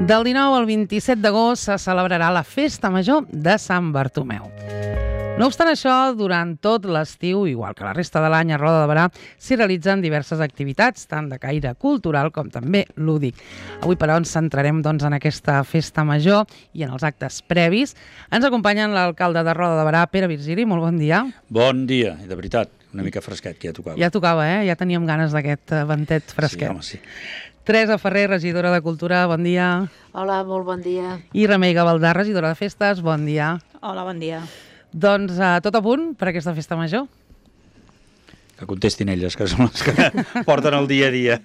Del 19 al 27 d'agost se celebrarà la Festa Major de Sant Bartomeu. No obstant això, durant tot l'estiu, igual que la resta de l'any a Roda de Berà, s'hi realitzen diverses activitats, tant de caire cultural com també lúdic. Avui, però, ens centrarem en aquesta Festa Major i en els actes previs. Ens acompanyen l'alcalde de Roda de Berà, Pere Virgili. Molt bon dia. Bon dia, i de veritat, una mica fresquet, que ja tocava. Ja tocava, Ja teníem ganes d'aquest ventet fresquet. Sí, home, sí. Teresa Ferrer, regidora de Cultura, bon dia. Hola, molt bon dia. I Remei Gavaldà, regidora de Festes, bon dia. Hola, bon dia. Doncs tot a punt per aquesta Festa Major? Que contestin elles, que són les que porten el dia a dia.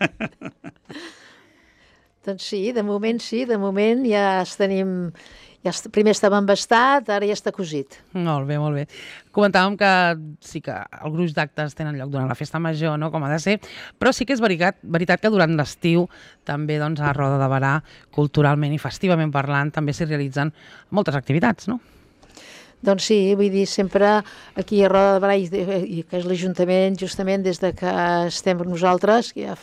Doncs sí, de moment ja tenim... Primer estava embastat, ara ja està cosit. Molt bé, molt bé. Comentàvem que sí que el gruix d'actes tenen lloc durant la Festa Major, no?, com ha de ser, però sí que és veritat que durant l'estiu també a Roda de Berà, culturalment i festivament parlant, també s'hi realitzen moltes activitats, no? Doncs sí, vull dir, sempre aquí a Roda de Berà, i que és l'Ajuntament, justament des de que estem nosaltres, ja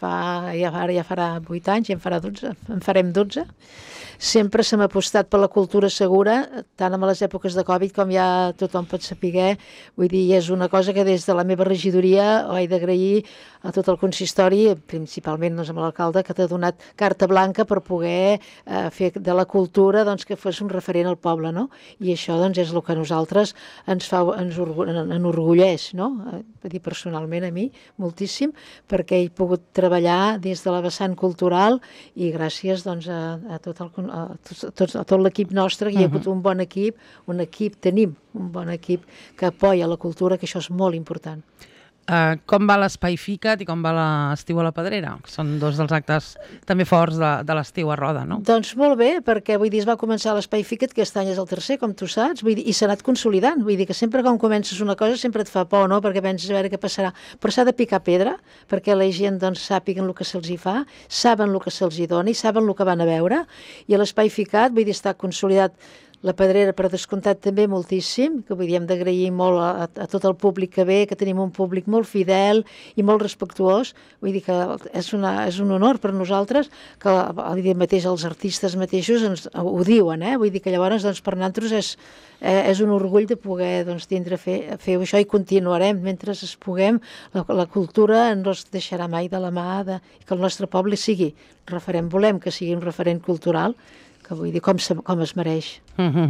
farà 8 anys, ja en farem 12, sempre s'ha apostat per la cultura segura, tant en les èpoques de Covid com ja tothom pot saber. Vull dir, és una cosa que des de la meva regidoria ho he d'agrair a tot el consistori, principalment amb l'alcalde, que t'ha donat carta blanca per poder fer de la cultura que fos un referent al poble, no? I això és el que a nosaltres ens enorgulleix, no? Vull dir, personalment a mi, moltíssim, perquè he pogut treballar des de la vessant cultural i gràcies a tot l'equip nostre, que hi ha hagut un bon equip, tenim un bon equip que apoya la cultura, que això és molt important. Com va l'Espai Fica't i com va l'Estiu a la Pedrera? Són dos dels actes també forts de l'estiu a Roda, no? Doncs molt bé, perquè vull dir, es va començar l'Espai Fica't, que aquest any és el tercer, com tu saps, vull dir, i s'ha anat consolidant. Vull dir que sempre quan comences una cosa sempre et fa por, no?, perquè penses a veure què passarà. Però s'ha de picar pedra, perquè la gent sàpiguen el que se'ls hi fa, saben el que se'ls hi dona i saben el que van a veure. I a l'Espai Fica't, vull dir, està consolidat. La Pedrera, per descomptat, també moltíssim, que vull dir, hem d'agrair molt a tot el públic que ve, que tenim un públic molt fidel i molt respectuós. Vull dir que és un honor per nosaltres, que mateix els artistes mateixos ho diuen, Vull dir que llavors per nosaltres és un orgull de poder tindre fer això, i continuarem mentre es puguem. La cultura no es deixarà mai de la mà que el nostre poble sigui referent. Volem que sigui un referent cultural, que vull dir, com es mereix.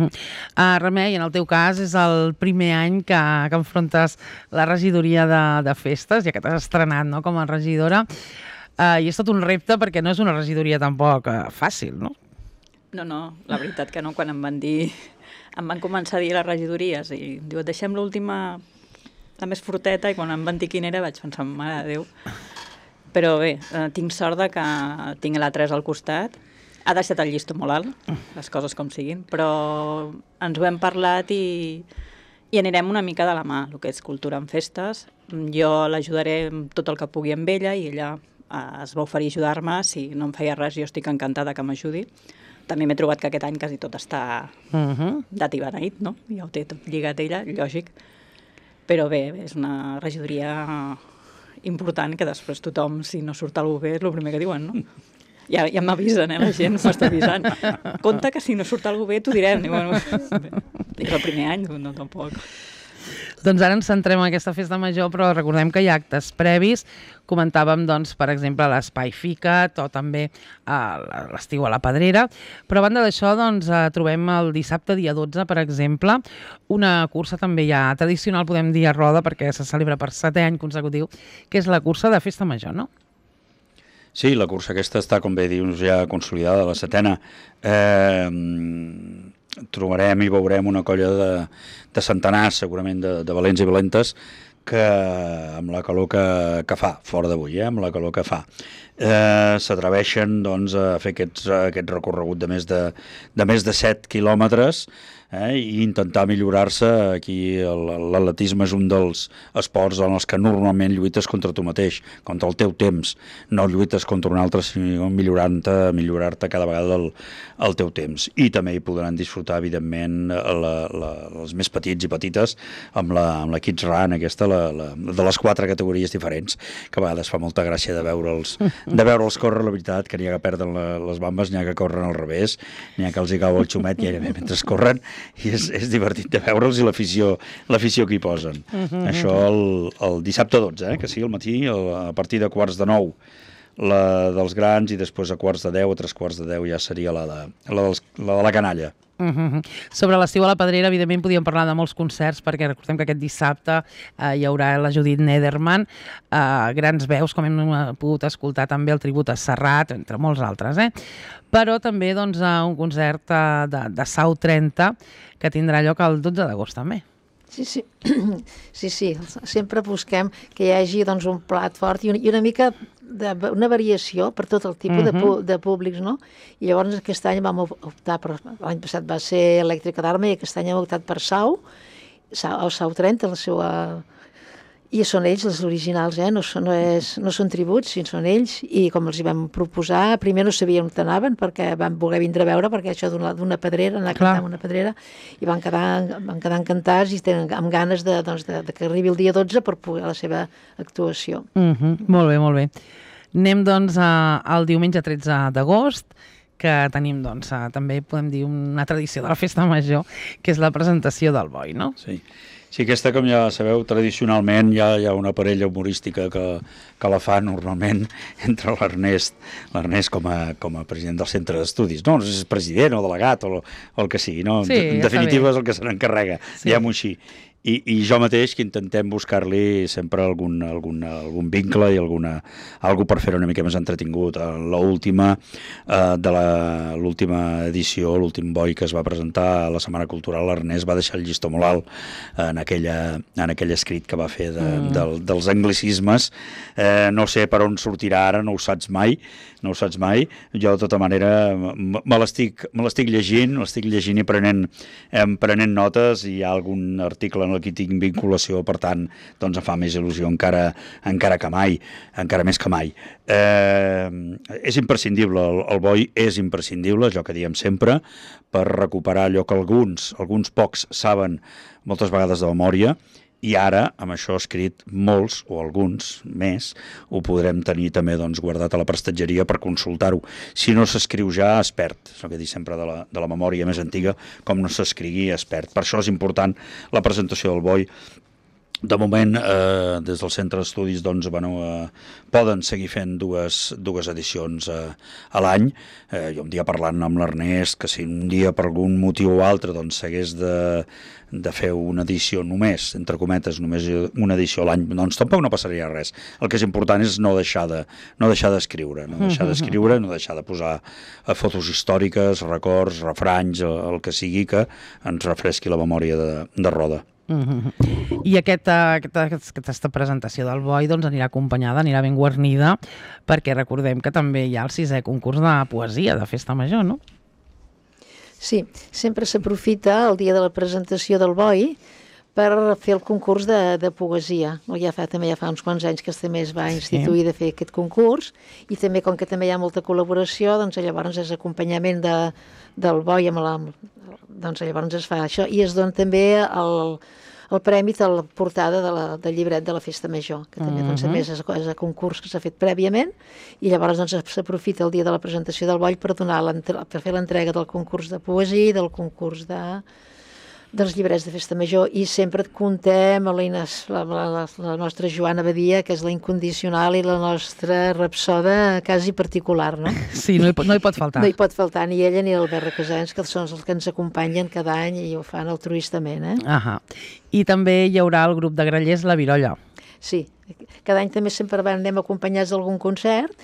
Remei, en el teu cas és el primer any que enfrontes la regidoria de festes, ja que t'has estrenat, no?, com a regidora, i és tot un repte perquè no és una regidoria tampoc fàcil, no? No, la veritat que no. Quan em van començar a dir les regidories i diu, deixem l'última, la més forteta, i quan em van dir quina era vaig pensar, mare de Déu. Però bé, tinc sort que tinc la 3 al costat. Ha deixat el llistó molt alt, les coses com siguin, però ens ho hem parlat i anirem una mica de la mà, el que és cultura en festes. Jo l'ajudaré amb tot el que pugui amb ella i ella es va oferir ajudar-me. Si no em feia res, jo estic encantada que m'ajudi. També m'he trobat que aquest any quasi tot està dat i beneït, no? Ja ho té tot lligat ella, lògic. Però bé, és una regidoria important que després tothom, si no surt alguna bé, és el primer que diuen, no? Ja m'avisen, la gent m'està avisant. Compte que si no surt alguna bé t'ho direm. Bueno, és el primer any, no tampoc. Doncs ara ens centrem en aquesta Festa Major, però recordem que hi ha actes previs. Comentàvem, per exemple, l'Espai Fica't o també l'Estiu a la Pedrera. Però a banda d'això, trobem el dissabte, dia 12, per exemple, una cursa també ja tradicional, podem dir, a Roda, perquè se celebra per 7è any consecutiu, que és la cursa de Festa Major, no? Sí, la cursa aquesta està, com bé dius, ja consolidada, la 7a. Trobarem i veurem una colla de centenars, segurament, de valents i valentes, que amb la calor que fa, fora d'avui, amb la calor que fa, s'atreveixen a fer aquest recorregut de més de 7 quilòmetres, i intentar millorar-se. Aquí l'atletisme és un dels esports en els que normalment lluites contra tu mateix, contra el teu temps, no lluites contra un altre, sinó millorar-te cada vegada el teu temps. I també hi podran disfrutar, evidentment, els més petits i petites amb la Kids Run, aquesta, de les 4 categories diferents, que a vegades fa molta gràcia de veure'ls córrer, la veritat, que n'hi ha que perden les bambes, n'hi ha que corren al revés, n'hi ha que els hi cau el xumet gairebé mentre corren, i és divertit de veure'ls i l'afició que hi posen. Això el dissabte 12, que sigui al matí, a partir de 8:45, la dels grans, i després a 9:45, a 3:45 ja seria la de la canalla. Sobre l'estiu a la Pedrera, evidentment, podíem parlar de molts concerts, perquè recordem que aquest dissabte hi haurà la Judit Nederman, grans veus, com hem pogut escoltar també el tribut a Serrat, entre molts altres, però també doncs, un concert de Sau 30, que tindrà lloc el 12 d'agost també. Sí, sempre busquem que hi hagi doncs, un plat fort i una mica una variació per tot el tipus de públics, no? I llavors aquest any vam optar per... L'any passat va ser Elèctrica d'Arma i aquest any hem optat per Sau 30, la seva... I són ells, els originals, no són tributs, sinó són ells, i com els hi vam proposar, primer no sabíem on anaven, perquè vam voler vindre a veure, perquè això d'una pedrera, anar a cantar una pedrera, i van quedar encantats i tenen amb ganes de que arribi el dia 12 per poder la seva actuació. Molt bé, molt bé. Anem, doncs, al diumenge 13 d'agost, que tenim, doncs, també podem dir una tradició de la Festa Major, que és la presentació del boi, no? Sí, aquesta, com ja sabeu, tradicionalment hi ha una parella humorística que la fa normalment entre l'Ernest com a president del centre d'estudis, no és president o delegat o el que sigui, no? Sí, en definitiva és el que se n'encarrega, diguem-ho així. I jo mateix, que intentem buscar-li sempre algun vincle i algú per fer-ho una mica més entretingut. L'última edició, l'últim boi que es va presentar a la Setmana Cultural, l'Ernest va deixar el llistó molt alt en aquell escrit que va fer dels anglicismes. No sé per on sortirà ara, no ho saps mai. Jo, de tota manera, me l'estic llegint i prenent notes, i hi ha algun article en el que tinc vinculació, per tant, doncs em fa més il·lusió encara més que mai. És imprescindible, el boi és imprescindible, allò que diem sempre, per recuperar allò que alguns pocs saben moltes vegades de memòria, i ara, amb això escrit, molts, o alguns més, ho podrem tenir també guardat a la prestatgeria per consultar-ho. Si no s'escriu ja, es perd. És el que dic sempre de la memòria més antiga, com no s'escrigui, es perd. Per això és important la presentació del boi. De moment, des del Centre d'Estudis, poden seguir fent dues edicions a l'any. Jo un dia parlant amb l'Ernest, que si un dia per algun motiu o altre s'hagués de fer una edició només, entre cometes, només una edició a l'any, doncs tampoc no passaria res. El que és important és no deixar d'escriure, no deixar de posar fotos històriques, records, refranys, el que sigui que ens refresqui la memòria de Roda. I aquesta presentació del boi anirà acompanyada, anirà ben guarnida, perquè recordem que també hi ha el 6è concurs de poesia de Festa Major, no? Sí, sempre s'aprofita el dia de la presentació del boi per fer el concurs de poesia. També ja fa uns quants anys que també es va instituir de fer aquest concurs, i també, com que també hi ha molta col·laboració, llavors és acompanyament del boi, llavors es fa això, i es dona també el premi de la portada del llibret de la Festa Major, que també també és a concurs que s'ha fet prèviament, i llavors s'aprofita el dia de la presentació del boi per fer l'entrega del concurs de poesia i del concurs dels llibrets de Festa Major, i sempre contem amb la nostra Joana Badia, que és la incondicional i la nostra rapsoda quasi particular, no? Sí, no hi pot faltar. No hi pot faltar ni ella ni l'Albert Requesens, que són els que ens acompanyen cada any i ho fan altruistament, I també hi haurà el grup de grallers La Virolla. Sí, cada any també sempre anem acompanyats d'algun concert,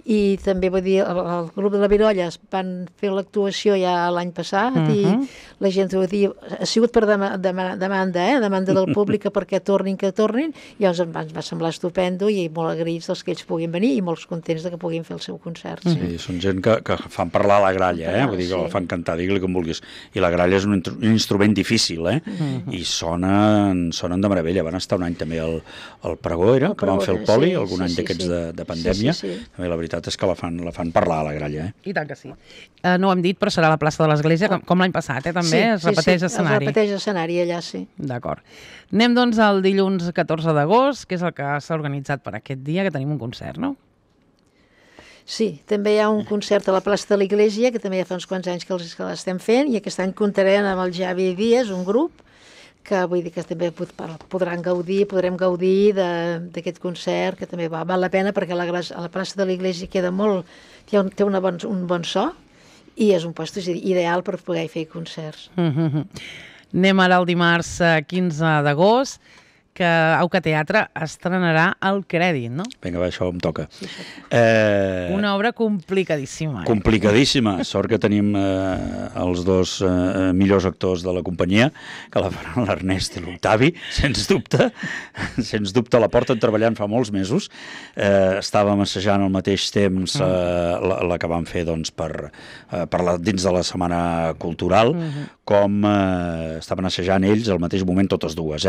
i també vull dir, el grup de la Virolla van fer l'actuació ja l'any passat i la gent vull dir, ha sigut per demanda del públic perquè tornin, i llavors ens va semblar estupendo i molt agraïts dels que ells puguin venir i molt contents de que puguin fer el seu concert. Sí, són gent que fan parlar a la gralla, vull dir que la fan cantar, digue-li com vulguis. I la gralla és un instrument difícil, i sonen de meravella. Van estar un any també al pregó, que van fer el poli, algun any d'aquests de pandèmia. També la veritat és que la fan parlar a la gralla. I tant que sí. No ho hem dit, però serà a la plaça de l'Església, com l'any passat, també? Es repeteix escenari. Es repeteix escenari allà, sí. D'acord. Anem, doncs, al dilluns 14 d'agost, que és el que s'ha organitzat per aquest dia, que tenim un concert, no? Sí, també hi ha un concert a la plaça de l'Església, que també ja fa uns quants anys que l'estem fent, i aquest any comptarem amb el Javi Díaz, un grup, que vull dir que també podrem gaudir d'aquest concert, que també val la pena perquè a la plaça de l'Església queda molt, té un bon so i és un lloc ideal per poder fer concerts. Anem ara el dimarts 15 d'agost, que Auca Teatre estrenarà El Crèdit, no? Vinga, això em toca. Una obra complicadíssima. Complicadíssima. Sort que tenim els dos millors actors de la companyia, que la faran l'Ernest i l'Octavi, sens dubte. Sens dubte la porten treballant fa molts mesos. Estàvem assajant al mateix temps la que vam fer dins de la Setmana Cultural, com estaven assajant ells al mateix moment totes dues,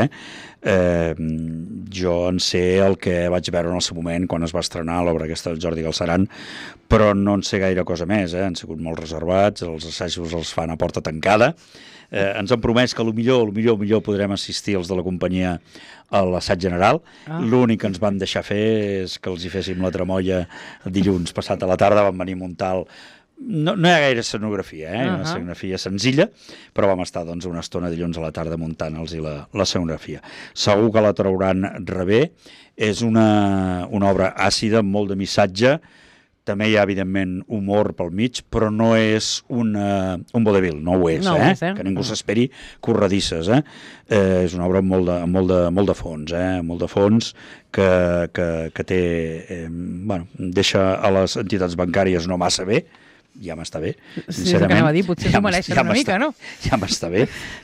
jo en sé el que vaig veure en el seu moment quan es va estrenar l'obra aquesta del Jordi Galceran, però no en sé gaire cosa més, han sigut molt reservats, els assajos els fan a porta tancada. Ens han promès que millor podrem assistir els de la companyia a l'assaig general. L'únic que ens van deixar fer és que els hi féssim la tramolla dilluns passat a la tarda, van venir a muntar No hi ha gaire escenografia, una escenografia senzilla, però vam estar una estona dilluns a la tarda muntant-los la escenografia. Segur que la trauran rebé. És una obra àcida, amb molt de missatge. També hi ha, evidentment, humor pel mig, però no és un vodevil, no ho és, que ningú s'esperi corredisses. És una obra amb molt de fons, molt de fons que té... deixa a les entitats bancàries no massa bé, ja m'està bé, sincerament. Sí, és el que anava a dir, potser s'ho mereixen una mica, no? Ja m'està bé.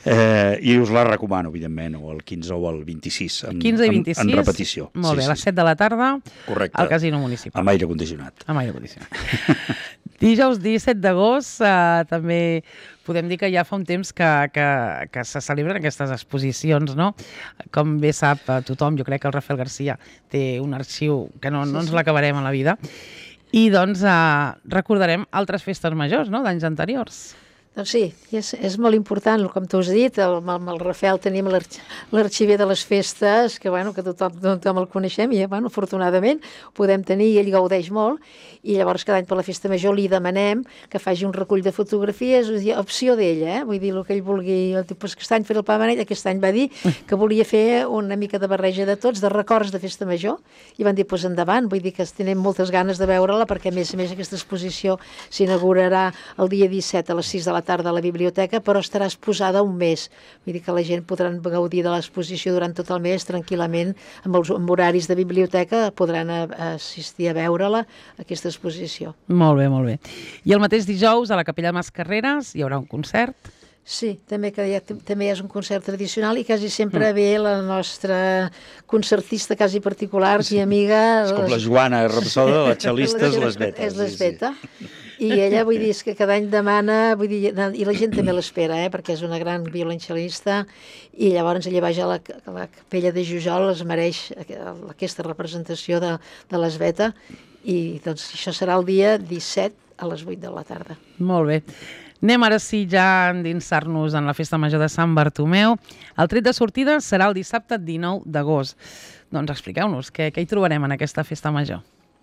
I us la recomano, evidentment, o el 15 o el 26, 15 i 26, en repetició. Molt bé, a les 7 de la tarda, correcte, al Casino Municipal. Amb aire condicionat. Amb aire condicionat. Dijous 17 d'agost també podem dir que ja fa un temps que se celebren aquestes exposicions, no? Com bé sap tothom, jo crec que el Rafael García té un arxiu que no ens l'acabarem a la vida. I doncs recordarem altres festes majors, no?, d'anys anteriors. Doncs sí, és molt important, com tu has dit, amb el Rafael tenim l'arxiver de les festes, que tothom el coneixem i, afortunadament, podem tenir i ell gaudeix molt, i llavors cada any per la festa major li demanem que faci un recull de fotografies, opció d'ell, vull dir, el que ell vulgui. Aquest any fer el Pa Beneit, aquest any va dir que volia fer una mica de barreja de tots, de records de festa major, i van dir, endavant, vull dir que tenim moltes ganes de veure-la, perquè a més aquesta exposició s'inaugurarà el dia 17 a les 6 de la tarda a la biblioteca, però estarà exposada un mes. Vull dir que la gent podrà gaudir de l'exposició durant tot el mes tranquil·lament, amb horaris de biblioteca podran assistir a veure-la, aquesta exposició. Molt bé, molt bé. I el mateix dijous a la Capella Mascarreres hi haurà un concert? Sí, també és un concert tradicional i quasi sempre ve la nostra concertista quasi particular i amiga... És com la Joana Rapsoda, la xalista és l'Esbeta. És l'Esbeta. I ella, vull dir, és que cada any demana, i la gent també l'espera, perquè és una gran violoncel·lista, i llavors ella vaja a la Capella de Jujol, es mereix aquesta representació de l'Esbeta, i doncs això serà el dia 17 a les 8 de la tarda. Molt bé. Anem ara sí ja a endinsar-nos en la Festa Major de Sant Bartomeu. El tret de sortida serà el dissabte 19 d'agost. Doncs expliqueu-nos, què hi trobarem en aquesta Festa Major?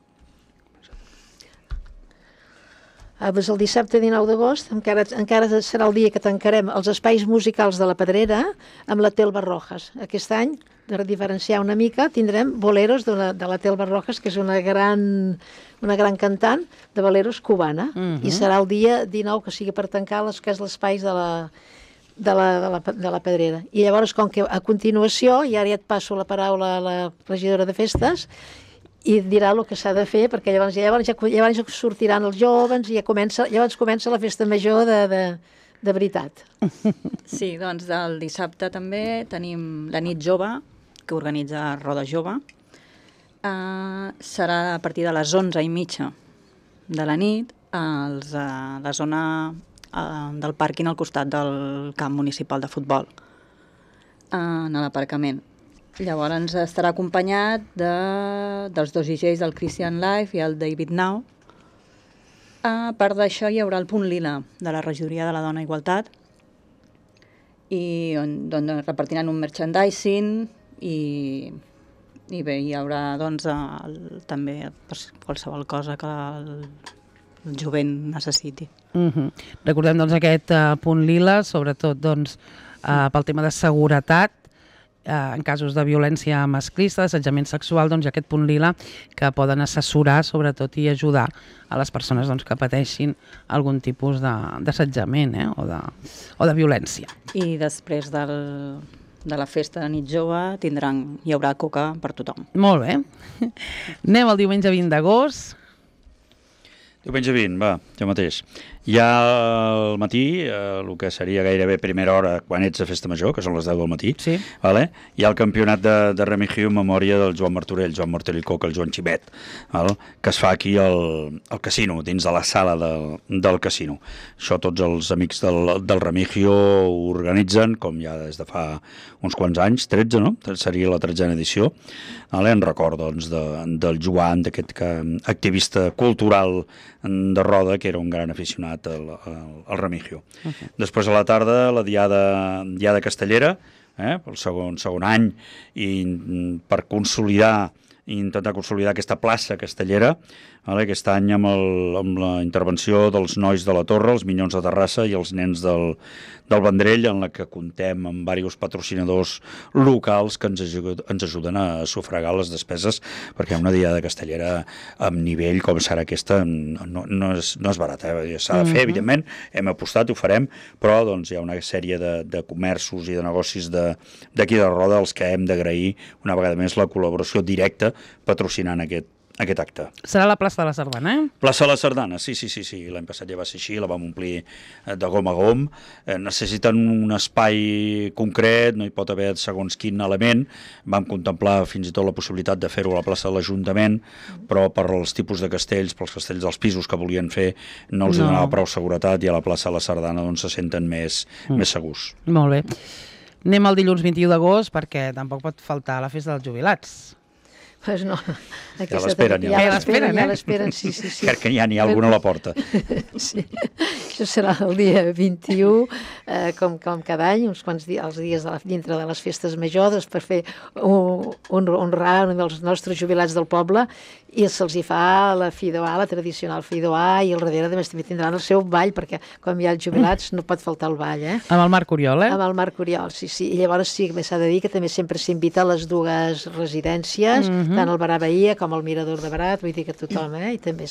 Doncs el dissabte 19 d'agost encara serà el dia que tancarem els espais musicals de la Pedrera amb la Telva Rojas. Aquest any, per diferenciar una mica, tindrem boleros de la Telva Rojas, que és una gran cantant de boleros cubana, i serà el dia 19, que sigui per tancar l'espai de la Pedrera. I llavors, com que a continuació, i ara ja et passo la paraula a la regidora de festes, i et dirà el que s'ha de fer, perquè llavors ja sortiran els joves i llavors comença la festa major de veritat. Sí, doncs el dissabte també tenim la nit jove, que organitza Roda Jove. Serà a partir de les 11:30 de la nit a la zona del pàrquing al costat del camp municipal de futbol, en l'aparcament. Llavors estarà acompanyat dels dos DJs, del Christian Life i el David Now. A part d'això hi haurà el punt lila de la regidoria de la Dona i Igualtat i on repartiran un merchandising i bé, hi haurà doncs, també qualsevol cosa que el jovent necessiti. Recordem doncs, aquest punt lila, sobretot doncs, pel tema de seguretat, en casos de violència masclista, d'assetjament sexual, doncs hi ha aquest punt lila que poden assessorar sobretot i ajudar a les persones doncs, que pateixin algun tipus d'assetjament o de violència. I després de la festa de nit jove hi haurà coca per tothom. Molt bé. Anem el diumenge 20 d'agost. Diumenge 20, va, jo mateix. Hi ha al matí, el que seria gairebé primera hora quan ets a Festa Major, que són les 10 del matí, sí. Vale? Hi ha el campionat de Remigio en memòria del Joan Martorell, Joan Martorell Coca, el Joan Ximet, val? Que es fa aquí al casino, dins de la sala del casino. Això tots els amics del Remigio ho organitzen, com ja des de fa uns quants anys, 13, no? Seria la 13a edició. Vale? En record doncs, del Joan, d'aquest activista cultural de Roda, que era un gran aficionat al Remigio. Després a la tarda la diada castellera, pel segon any, i per intentar consolidar aquesta plaça castellera, aquest any amb la intervenció dels nois de la Torre, els Minyons de Terrassa i els nens del Vendrell, en la que comptem amb diversos patrocinadors locals que ens ajuden a sufragar les despeses, perquè una diada castellera amb nivell com serà aquesta no és barat, s'ha de fer, evidentment, hem apostat, ho farem, però doncs, hi ha una sèrie de comerços i de negocis d'aquí de Roda als que hem d'agrair una vegada més la col·laboració directa patrocinant aquest acte. Serà a la plaça de la Sardana, Plaça de la Sardana, sí. L'any passat ja va ser així, la vam omplir de gom a gom. Necessiten un espai concret, no hi pot haver segons quin element. Vam contemplar fins i tot la possibilitat de fer-ho a la plaça de l'Ajuntament, però per als tipus de castells, pels castells dels pisos que volien fer, no els donava prou seguretat, i a la plaça de la Sardana doncs, se senten més segurs. Molt bé. Anem al dilluns 21 d'agost, perquè tampoc pot faltar la festa dels jubilats. Pues no. Ja l'esperen, ja l'esperen, sí. Crec que ja n'hi ha alguna a la porta. Sí, això serà el dia 21, com cada any, uns quants dies, els dies dintre de les festes majors, per fer honrar un dels nostres jubilats del poble, i se'ls hi fa la Fidoà, la tradicional Fidoà, i al darrere també tindran el seu ball, perquè com hi ha els jubilats no pot faltar el ball, Amb el Marc Oriol, Amb el Marc Oriol, sí. I llavors sí que s'ha de dir que també sempre s'invita a les dues residències, tant el Barà Bahia com el Mirador de Barat, vull dir que tothom, i també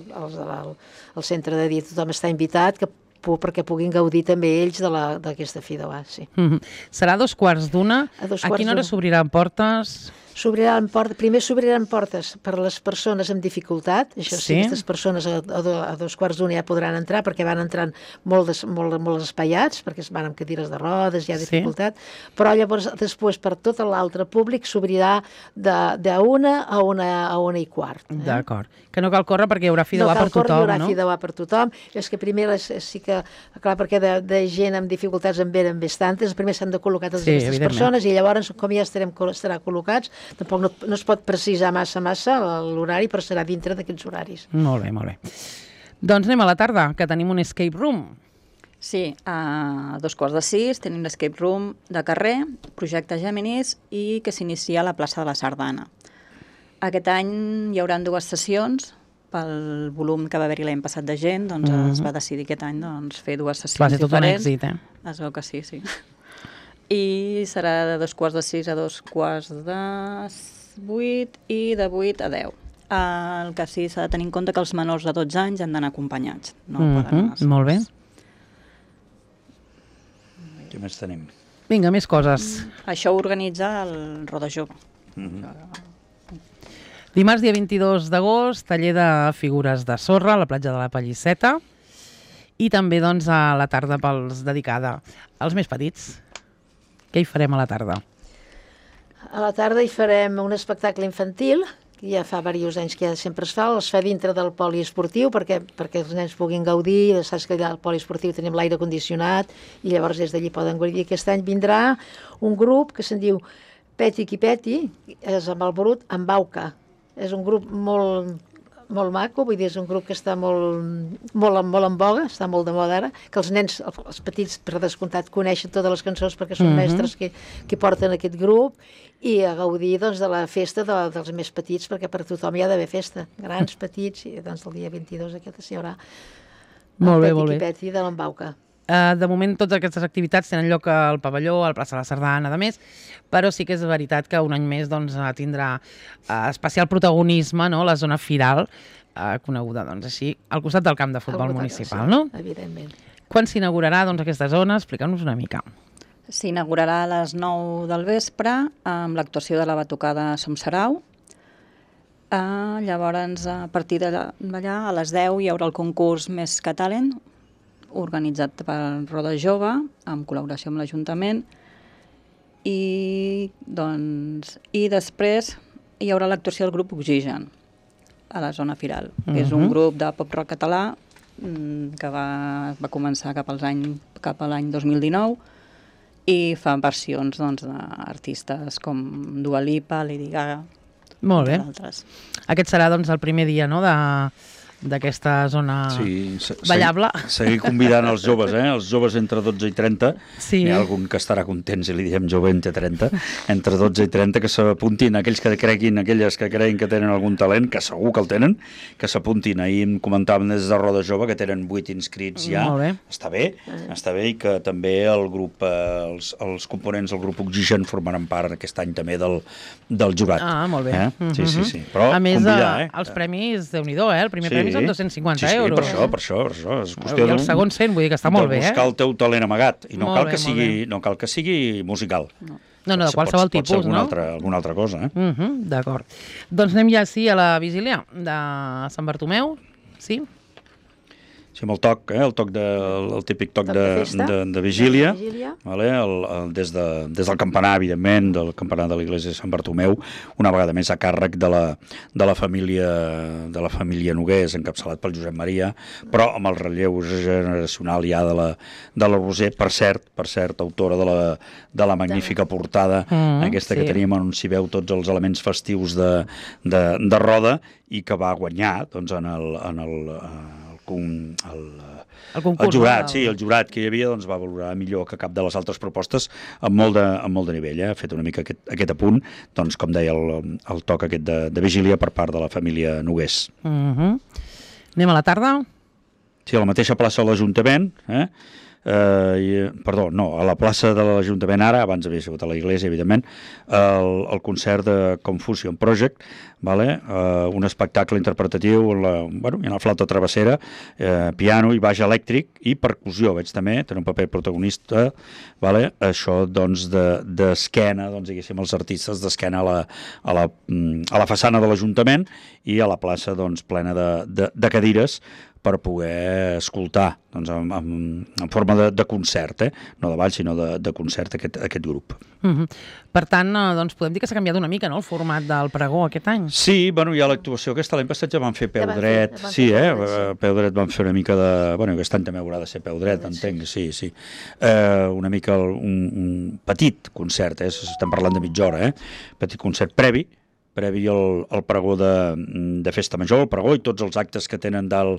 el centre de dia, tothom està invitat perquè puguin gaudir també ells d'aquesta Fidoà, sí. Serà a 2:15. A quina hora s'obriran portes? Primer s'obriran portes per les persones amb dificultat, això sí, aquestes persones a 2:15 ja podran entrar, perquè van entrant molt espaiats, perquè es van amb cadires de rodes, hi ha dificultat, però llavors després per tot l'altre públic s'obrirà de 1 a 1:15. D'acord, que no cal córrer perquè hi haurà Fidoà per tothom, no? No cal córrer, hi haurà Fidoà per tothom, és que primer sí que, clar, perquè de gent amb dificultats en venen més tantes, primer s'han de col·locar totes aquestes persones, i llavors, com ja estarà col·locats, tampoc no es pot precisar massa l'horari, però serà dintre d'aquests horaris. Molt bé. Doncs anem a la tarda, que tenim un escape room. Sí, a 5:15 tenim l'escape room de carrer, projecte Géminis, i que s'inicia a la plaça de la Sardana. Aquest any hi haurà 2 sessions, pel volum que va haver-hi l'any passat de gent, doncs es va decidir aquest any fer 2 sessions diferents. Va ser tot un èxit, Es veu que sí. I serà de 5:15 a 7:45 i de 8 a 10. El que sí s'ha de tenir en compte que els menors de 12 anys han d'anar acompanyats. No poden anar sols. Molt bé. Què més tenim? Vinga, més coses. Això ho organitza el Roda Jove. Dimarts, dia 22 d'agost, taller de figures de sorra a la platja de la Pallisseta i també doncs, a la tarda dedicada als més petits. Què hi farem a la tarda? A la tarda hi farem un espectacle infantil, que ja fa diversos anys que ja sempre es fa dintre del poliesportiu perquè els nens puguin gaudir. Saps que allà al poliesportiu tenim l'aire condicionat i llavors des d'allí poden gaudir. Aquest any vindrà un grup que se'n diu Peti qui Peti, és amb el brut, amb Bauca. És un grup molt maco, vull dir, és un grup que està molt en boga, està molt de moda ara, que els nens, els petits, per descomptat, coneixen totes les cançons perquè són mestres que porten aquest grup, i a gaudir doncs, de la festa dels més petits, perquè per tothom hi ha d'haver festa, grans, petits, i doncs el dia 22 aquest hi haurà molt bé. Peti de l'Embauca. De moment totes aquestes activitats tenen lloc al pavelló, al plaça de la Sardana, a més, però sí que és veritat que un any més doncs, tindrà especial protagonisme, no?, la zona firal, coneguda doncs, així, al costat del camp de futbol municipal, no? Evidentment. Quan s'inaugurarà doncs, aquesta zona? Explica'ns una mica. S'inaugurarà a les 9 del vespre amb l'actuació de la batucada Som Sarau. Llavors, a partir d'allà, a les 10 hi haurà el concurs Més que Talent, organitzat per Roda Jove, en col·laboració amb l'Ajuntament, i després hi haurà l'actuació del grup Oxigen, a la zona firal, que és un grup de pop-rock català que va començar cap a l'any 2019 i fa versions d'artistes com Dua Lipa, Lady Gaga, molt bé. Altres. Aquest serà doncs, el primer dia, no?, d'aquesta zona ballable. Seguir convidant els joves, els joves entre 12 i 30. Sí. Hi ha algun que estarà content si li diem jove entre 30. Entre 12 i 30 que s'apuntin, aquells que creguin, aquelles que creguin que tenen algun talent, que segur que el tenen, que s'apuntin. Ahir em comentàvem des de Roda Jove que tenen 8 inscrits ja. Molt bé. Està bé, i que també el grup, els components del grup Oxigen formaran part aquest any també del jurat. Molt bé. Sí. Però a més, convidar, els premis, Déu-n'hi-do, el primer premi són 250 euros. Sí, per això. És qüestió I el segon 100, vull dir que està molt bé, buscar el teu talent amagat. I no cal que sigui musical. No, de qualsevol tipus, no? Pot ser alguna altra cosa, D'acord. Doncs anem ja, a la vigília de Sant Bartomeu, sí? Sí, amb el toc, el típic toc de vigília, vale? Des del campanar, evidentment, del campanar de l'església de Sant Bartomeu, una vegada més a càrrec de la família Nogués, encapçalat pel Josep Maria, però amb el relleu generacional ja de la Roser, per cert, autora de la magnífica portada, aquesta que teníem on s'hi veu tots els elements festius de Roda, i que va guanyar doncs, el jurat que hi havia va valorar millor que cap de les altres propostes amb molt de nivell. Ha fet una mica aquest apunt, doncs, com deia, el toc aquest de vigília per part de la família Nogués. Anem a la tarda? Sí, a la mateixa plaça de l'Ajuntament, a la plaça de l'Ajuntament ara, abans havia sigut a la Iglésia, evidentment, el concert de Confusion Project, un espectacle interpretatiu en la flauta travessera, piano i baix elèctric i percussió, veig també, té un paper protagonista, això doncs d'esquena, diguéssim, els artistes d'esquena a la façana de l'Ajuntament i a la plaça plena de cadires per poder escoltar en forma de concert, no de ball, sinó de concert aquest grup. Per tant, doncs podem dir que s'ha canviat una mica, no?, el format del pregó aquest any. Sí, hi ha l'actuació aquesta, l'any passat ja van fer peu dret, peu dret van fer una mica de... Aquest any també haurà de ser peu dret, entenc, sí. Una mica un petit concert, estem parlant de mitja hora, petit concert previ al pregó de Festa Major, el pregó i tots els actes que tenen dalt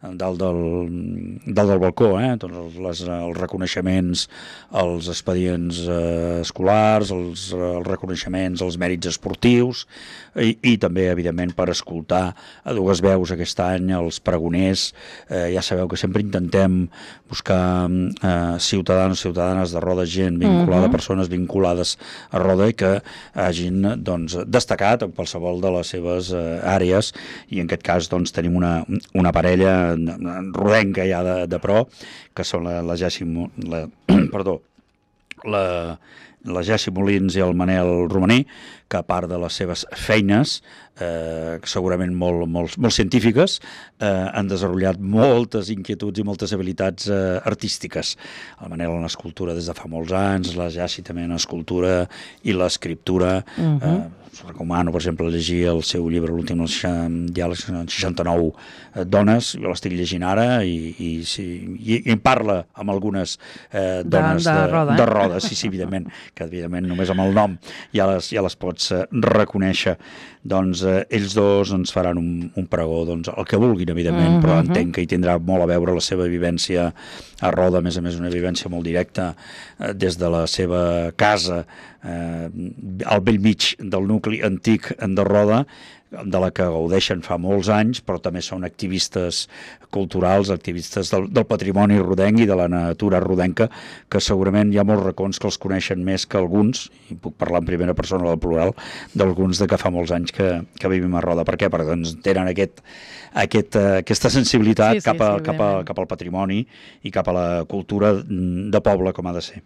del balcó, tots els reconeixements, els expedients escolars, els reconeixements, els mèrits esportius i també, evidentment, per escoltar a dues veus aquest any els pregoners. Ja sabeu que sempre intentem buscar ciutadanes de Roda, gent vinculada, persones vinculades a Roda i que hagin destacat en qualsevol de les seves àrees, i en aquest cas tenim una parella rodenca ja de pro, que són la la Jessi Molins i el Manel Romaní, que a part de les seves feines, segurament molt científiques, han desenvolupat moltes inquietuds i moltes habilitats artístiques. El Manel en l'escultura des de fa molts anys, la Jessi també en l'escultura i l'escriptura. Us recomano, per exemple, llegir el seu llibre, l'últim, hi ha les 69 dones, jo l'estic llegint ara, i en parla amb algunes dones de roda, sí, evidentment, que evidentment només amb el nom ja les pots reconèixer. Doncs ells dos ens faran un pregó, doncs el que vulguin, evidentment, però entenc que hi tindrà molt a veure la seva vivència a Roda, a més una vivència molt directa des de la seva casa al bell mig del nucli antic de Roda, de la que gaudeixen fa molts anys, però també són activistes culturals, activistes del patrimoni rodenc i de la natura rodenca, que segurament hi ha molts racons que els coneixen més que alguns, i puc parlar en primera persona del plural, d'alguns de que fa molts anys que vivim a Roda. Per què? Perquè doncs, tenen aquesta sensibilitat cap al patrimoni i cap a la cultura de poble, com ha de ser.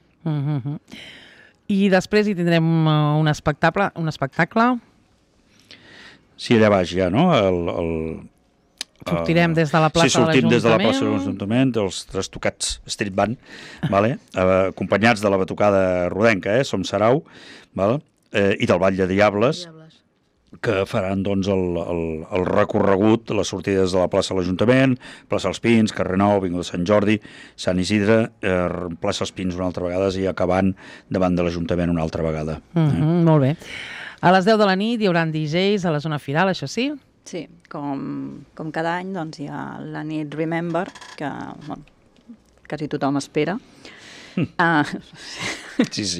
I després hi tindrem un espectacle. Sí, allà baix ja, no? Sortirem des de la plaça de l'Ajuntament. Sí, sortim des de la plaça de l'Ajuntament, els Trastocats Street Band, acompanyats de la batucada rodenca, Som Sarau, i del Ball de Diables, que faran doncs, el recorregut, les sortides de la plaça de l'Ajuntament, plaça dels Pins, carrer Nou, Avinguda Sant Jordi, Sant Isidre, plaça dels Pins una altra vegada i acabant davant de l'Ajuntament una altra vegada. Molt bé. A les 10 de la nit hi haurà DJs a la zona firal, això sí? Sí, com cada any doncs, hi ha la nit Remember, que quasi tothom espera. Sí.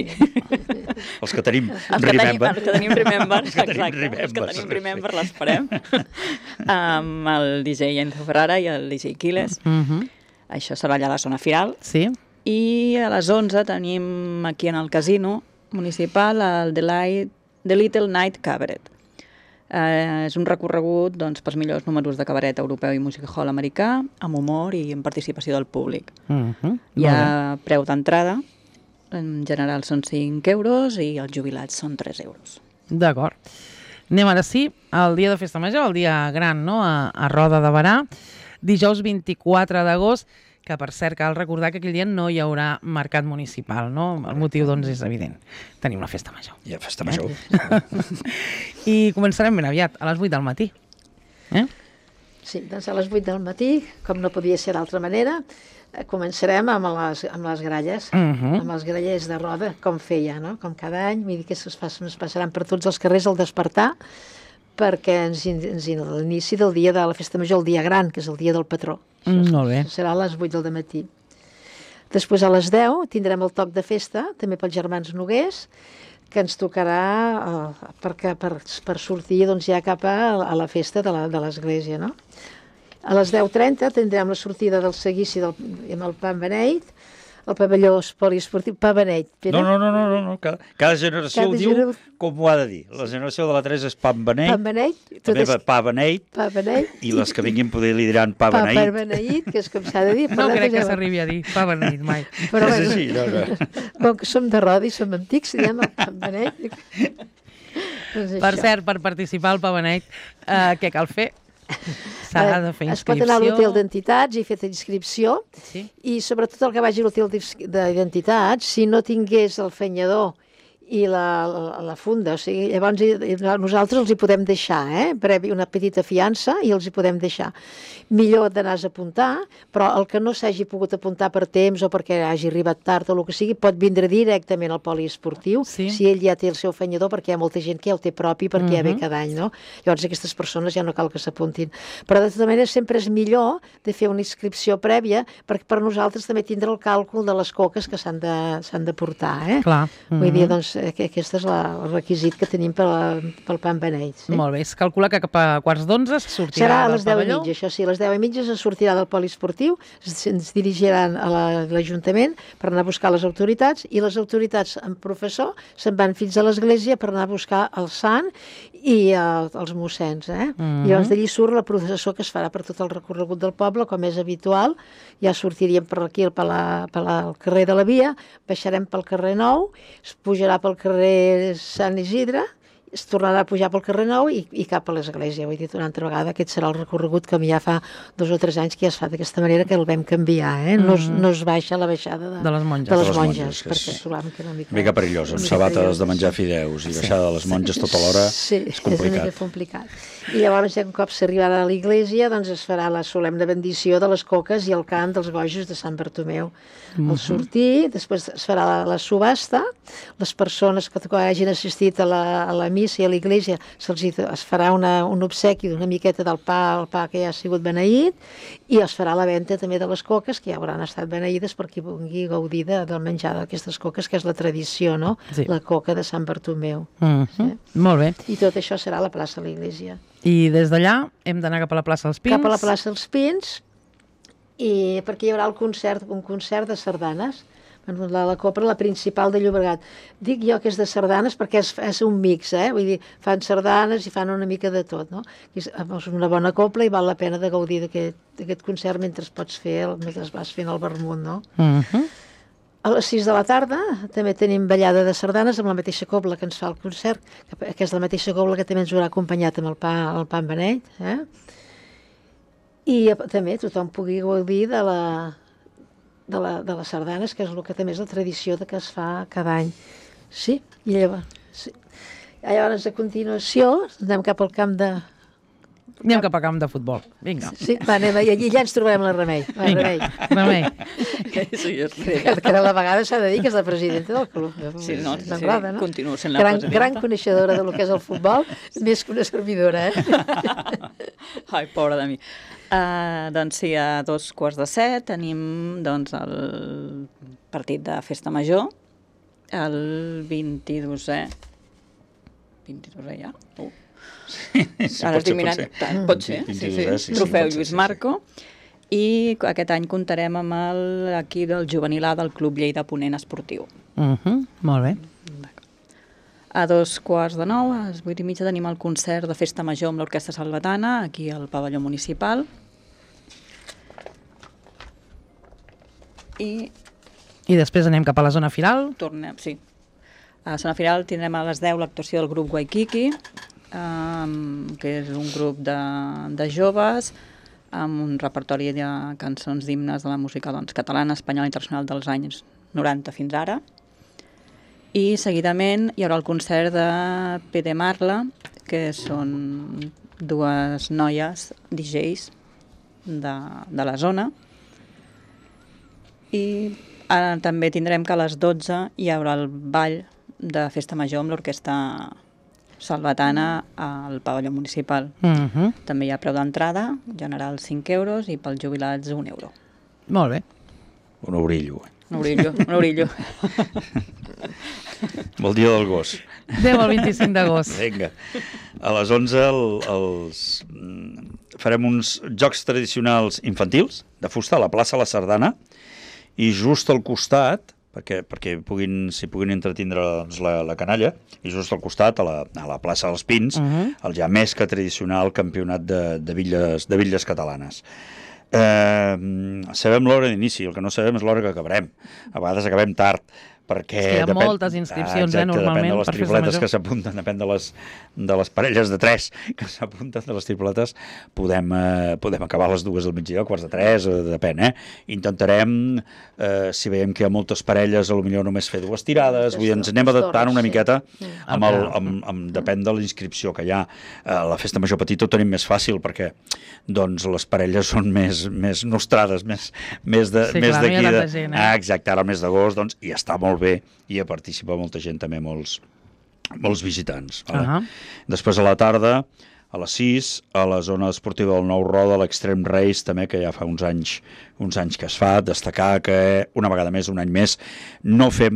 Els que tenim Remember. Els que tenim Remember l'esperem. Amb el DJ Enzo Ferrara i el DJ Quiles. Això serà allà a la zona firal. Sí. I a les 11 tenim aquí en el casino municipal el The Little Night Cabaret. És un recorregut pels millors números de cabaret europeu i music hall americà, amb humor i amb participació del públic. Hi ha preu d'entrada, en general són 5 euros i els jubilats són 3 euros. D'acord. Anem ara sí al dia de Festa Major, el dia gran, no?, a Roda de Berà, dijous 24 d'agost, que per cert cal recordar que aquell dia no hi haurà mercat municipal, no? El motiu, doncs, és evident. Tenim la Festa Major. Hi ha Festa Major. I començarem ben aviat, a les 8 del matí. Sí, doncs a les 8 del matí, com no podia ser d'altra manera, començarem amb les gralles, amb els grallers de Roda, com feia, no? Com cada any, vull dir que es passaran per tots els carrers al despertar, perquè l'inici del dia de la Festa Major, el dia gran, que és el dia del patró. Molt bé. Serà a les 8 del matí. Després a les 10 tindrem el toc de festa, també pels germans Noguers, que ens tocarà per sortir ja cap a la festa de l'església, no? A les 10:30 tindrem la sortida del seguici amb el pa beneit, el pavelló poliesportiu, pa beneit. No. Cada generació ho diu com ho ha de dir. La generació de la Teresa és pa beneit, també pa beneit, i les que vinguin poder li diran pa beneit. Pa beneit, que és com s'ha de dir. No crec que s'arribi a dir pa beneit mai. Però és així, com que som de Roda i som antics, diem el pa beneit. Per cert, per participar al pa beneit, què cal fer? S'ha de fer inscripció. Es pot anar a l'hotel d'entitats i fer inscripció, i sobretot el que vagi a l'hotel d'entitats, si no tingués el fenyador i la funda, o sigui, llavors nosaltres els hi podem deixar, una petita fiança i els hi podem deixar. Millor d'anar a apuntar, però el que no s'hagi pogut apuntar per temps o perquè hagi arribat tard o el que sigui, pot vindre directament al poliesportiu, si ell ja té el seu fenyador, perquè hi ha molta gent que ja el té propi perquè ja ve cada any, no? Llavors aquestes persones ja no cal que s'apuntin. Però de tota manera sempre és millor de fer una inscripció prèvia, perquè per nosaltres també tindrà el càlcul de les coques que s'han de portar, Clar. Vull dir, doncs, que aquest és el requisit que tenim pel pa beneit. Molt bé, es calcula que cap a 11:15 sortirà serà a del les 10:30, pavelló. això sí, a les 10:30 es sortirà del poliesportiu, ens dirigiran a l'Ajuntament per anar a buscar les autoritats, i les autoritats amb professor se'n van fins a l'església per anar a buscar el sant i els mossens, I llavors d'allí surt la processó que es farà per tot el recorregut del poble, com és habitual. Ja sortiríem per aquí, pel carrer de la Via, baixarem pel carrer Nou, es pujarà pel carrer Sant Isidre, es tornarà a pujar pel carrer Nou i cap a l'església. Vull dir, una altra vegada, aquest serà el recorregut que ja fa 2 o 3 anys que ja es fa d'aquesta manera, que el vam canviar, No es baixa la baixada de les monges, perquè trobàvem que era una mica perillós, amb sabates de menjar fideus i baixada de les monges tota l'hora, és complicat. Sí, és una mica complicat. I llavors, ja un cop s'arribarà a l'església, doncs es farà la solemne bendició de les coques i el cant dels bojos de Sant Bartomeu. Al sortir, després es farà la subhasta, les persones que hagin assistit a la missa i a l'església es farà un obsequi d'una miqueta del pa, el pa que ja ha sigut beneït, i es farà la venda també de les coques, que ja hauran estat beneïdes per qui vulgui gaudir del menjar d'aquestes coques, que és la tradició, no? Sí. La coca de Sant Bartomeu. Molt bé. I tot això serà a la plaça de l'església. I des d'allà hem d'anar cap a la plaça dels Pins? Cap a la plaça dels Pins, i perquè hi haurà un concert de sardanes, la copla, la principal de Llobregat. Dic jo que és de sardanes perquè és un mix, vull dir, fan sardanes i fan una mica de tot, no? És una bona copla i val la pena de gaudir d'aquest concert mentre vas fent el vermut, no? A les 6 de la tarda també tenim ballada de sardanes amb la mateixa cobla que ens fa el concert, que és la mateixa cobla que també ens haurà acompanyat amb el pa amb beneit, I també tothom pugui gaudir de les sardanes, que és el que també és la tradició que es fa cada any. Sí, i llavors a continuació anem cap al camp de... Anem cap al camp de futbol, vinga. Sí, va, anem, i ja ens trobarem la Remei. Remei. Que a la vegada s'ha de dir que és la presidenta del club. Sí, no? Continuo sent la presidenta. Gran coneixedora del que és el futbol, més que una servidora, Ai, pobra de mi. Doncs sí, a 2:15 tenim el partit de Festa Major, el 22è. 22è ja? Sí, ara estic mirant. Pot ser, sí. Trofeu Lluís Marco. I aquest any comptarem amb l'equip del juvenil A del Club Lleida Ponent Esportiu. Molt bé. A 8:45, a les 8:30, tenim el concert de Festa Major amb l'Orquestra Salvatana, aquí al pavelló municipal. I després anem cap a la zona firal? Tornem, sí. A la zona firal tindrem a les 10 l'actuació del grup Waikiki, que és un grup de joves amb un repertori de cançons d'himnes de la música catalana, espanyola i internacional dels anys 90 fins ara. I seguidament hi haurà el concert de PD Marla, que són 2 noies DJs de la zona. I també tindrem que a les 12 hi haurà el ball de Festa Major amb l'Orquestra Salvatana al pavelló municipal. També hi ha preu d'entrada, general 5 euros i pels jubilats 1 euro. Molt bé. Un orillo. Un orillo. El dia del gos. 10 al 25 d'agost. Vinga. A les 11 farem uns jocs tradicionals infantils de fusta a la plaça La Sardana i just al costat, perquè s'hi puguin entretindre la canalla, i just al costat, a la plaça dels Pins, el ja més que tradicional campionat de bitlles catalanes. Sabem l'hora d'inici, el que no sabem és l'hora que acabarem. A vegades acabem tard, perquè hi ha moltes inscripcions, normalment, depèn de les tripletes que s'apunten, depèn de les parelles de 3 que s'apunten de les tripletes, podem acabar a les 2 del migdia, a 2:45, depèn, Intentarem, si veiem que hi ha moltes parelles, potser només fer 2 tirades, vull dir, ens anem adaptant una miqueta, depèn de la inscripció que hi ha. A la Festa Major Petita ho tenim més fàcil, perquè doncs les parelles són més nostrades, més d'aquí. Exacte, ara al mes d'agost, doncs, i està molt bé, i hi participa molta gent també, molts visitants. Després a la tarda, a les 6, a la zona esportiva del Nou Roda, l'Extreme Race, també, que ja fa uns anys que es fa, destacar que una vegada més, un any més, no fem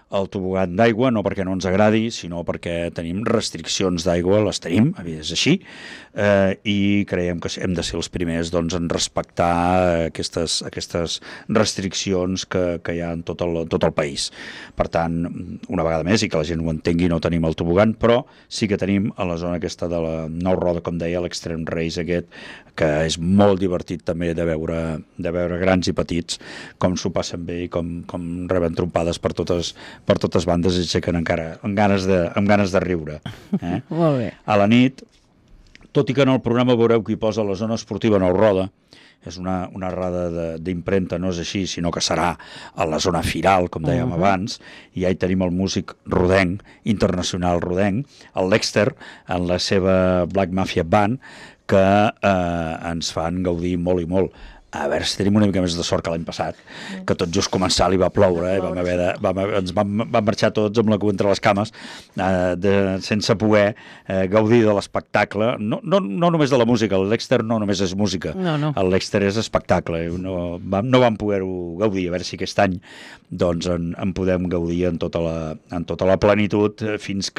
el tobogan d'aigua, no perquè no ens agradi, sinó perquè tenim restriccions d'aigua, les tenim, és així, i creiem que hem de ser els primers doncs, en respectar aquestes restriccions que hi ha en tot el país. Per tant, una vegada més, i que la gent ho entengui, no tenim el tobogan, però sí que tenim a la zona aquesta de la Nou Roda, com deia, l'Extreme Race aquest, que és molt divertit també de veure grans i petits com s'ho passen bé i com reben trompades per totes bandes i aixequen encara amb ganes de riure. Molt bé. A la nit, tot i que en el programa veureu qui posa la zona esportiva Nou Roda, és una errada d'impremta, no és així, sinó que serà a la zona firal, com dèiem abans, i ja hi tenim el músic rodenc, internacional rodenc, el Dexter, en la seva Black Mafia Band, que ens fan gaudir molt i molt. A veure si tenim una mica més de sort que l'any passat, que tot just començar li va ploure, ens vam marxar tots amb la cua entre les cames, sense poder gaudir de l'espectacle, no només de la música, el Dexter no només és música, el Dexter és espectacle, no vam poder-ho gaudir, a veure si aquest any doncs en podem gaudir en tota la plenitud fins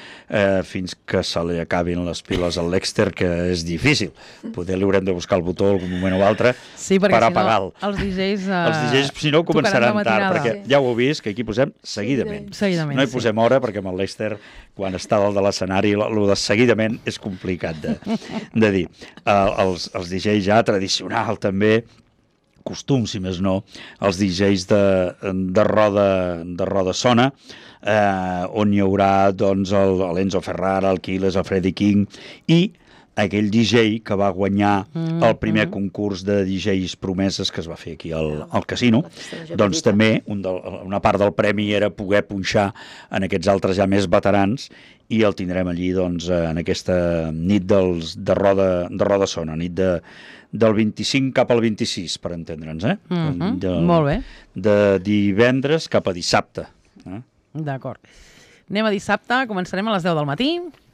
que se li acabin les piles al Dexter, que és difícil, poder li haurem de buscar el botó algun moment o altre, sí, per apagar els DJs... Els DJs, si no, començaran tard, perquè ja ho heu vist, que aquí posem seguidament. No hi posem hora, perquè amb el Lester, quan està dalt de l'escenari, el de seguidament és complicat de dir. Els DJs ja tradicional, també, costum, si més no, els DJs de roda sona, on hi haurà doncs, l'Enzo Ferrara, el Quiles, el Freddie King, i aquell DJ que va guanyar el primer concurs de DJs promeses que es va fer aquí al casino, doncs també una part del premi era poder punxar en aquests altres ja més veterans, i el tindrem allí doncs, en aquesta nit de roda sona, nit del 25 cap al 26, per entendre'ns, molt bé. De divendres cap a dissabte. D'acord. Anem a dissabte, començarem a les 10 del matí.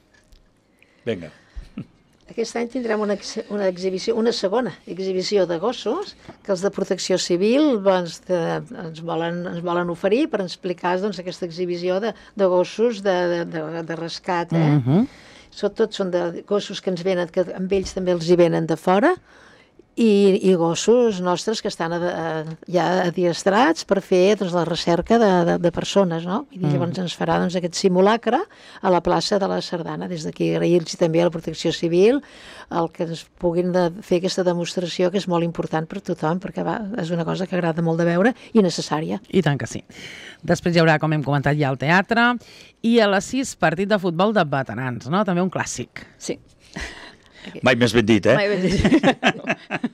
Vinga. Aquest any tindrem una segona exhibició de gossos que els de Protecció Civil ens volen oferir per explicar doncs, aquesta exhibició de gossos de rescat. Tots són de gossos que ens venen, que amb ells també els hi venen de fora, i gossos nostres que estan ja adiestrats per fer doncs, la recerca de persones, no? I llavors ens farà doncs, aquest simulacre a la plaça de la Sardana. Des d'aquí agrair-los també a la Protecció Civil el que ens puguin fer aquesta demostració, que és molt important per tothom, perquè és una cosa que agrada molt de veure i necessària. I tant que sí. Després hi haurà, com hem comentat, ja el teatre, i a les 6 partit de futbol de veterans, no? També un clàssic. Sí. Mai més ben dit, Mai ben dit.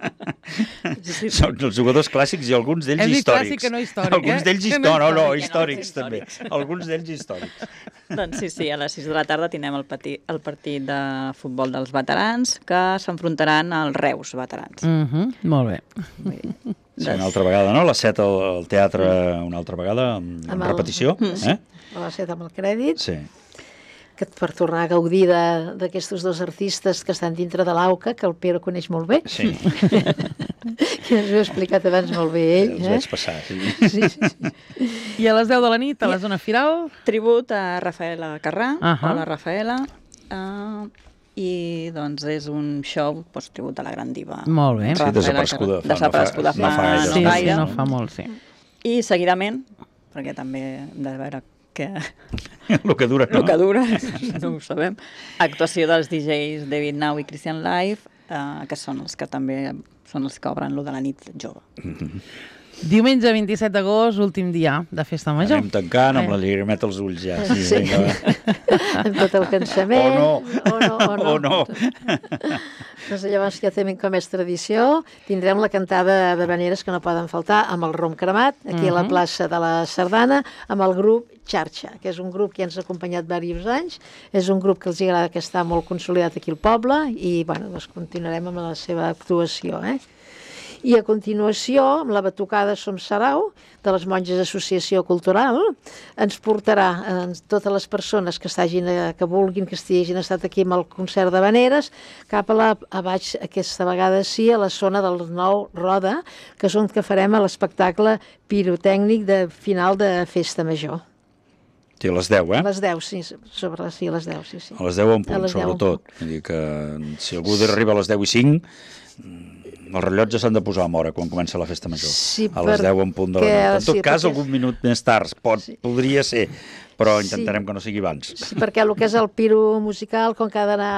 Són els jugadors clàssics i alguns d'ells històrics. Hem dit clàssic que no històric, alguns d'ells històrics també. Alguns d'ells històrics. Doncs sí, a les 6 de la tarda tindrem el partit de futbol dels veterans, que s'enfrontaran als Reus veterans. Molt bé. Sí, una altra vegada, no? A les 7 al teatre, una altra vegada, amb repetició. A les 7 amb el crèdit. Sí. Que per tornar a gaudir d'aquests dos artistes que estan dintre de l'AUCA, que el Pere coneix molt bé. Sí. Que ens ho ha explicat abans molt bé ell. Els vaig passar, sí. I a les 10 de la nit, a la zona firal... Tribut a Rafaela Carrà, Hola Rafaela, i doncs és un show tribut a la gran diva. Molt bé. Sí, desapareguda fa no gaire. Sí, no fa molt, sí. I seguidament, perquè també hem de veure el que dura, no? El que dura, no ho sabem. Actuació dels DJs David Nau i Christian Live, que són els que també són els que obren lo de la nit jove. Diumenge 27 d'agost, últim dia de festa major. Anem tancant amb la llagrimeta als ulls ja. Sí. Amb tot el cansament. O no. Doncs llavors ja tenim com és tradició, tindrem la cantada de veneres que no poden faltar amb el rom cremat, aquí a la plaça de la Sardana, amb el grup Xarxa, que és un grup que ens ha acompanyat diversos anys, és un grup que els agrada, que està molt consolidat aquí al poble, i doncs continuarem amb la seva actuació, I a continuació, amb la batucada Som Sarau, de les Monges Associació Cultural, ens portarà totes les persones que vulguin, que estiguin estat aquí amb el concert de veneres, cap a baix, aquesta vegada sí, a la zona del Nou Roda, que és on que farem l'espectacle pirotècnic de final de Festa Major. Sí, a les 10, A les 10, sí, a les 10, sí. A les 10 en punt, A les 10 en sobretot. punt. Vull dir que si algú arriba a les 10 i 5, els rellotges s'han de posar amb hora quan comença la festa major. Sí, a les 10 en punt de la nit. En tot cas, algun minut més tard podria ser, però intentarem que no sigui abans. Sí, perquè el que és el piro musical, com que ha d'anar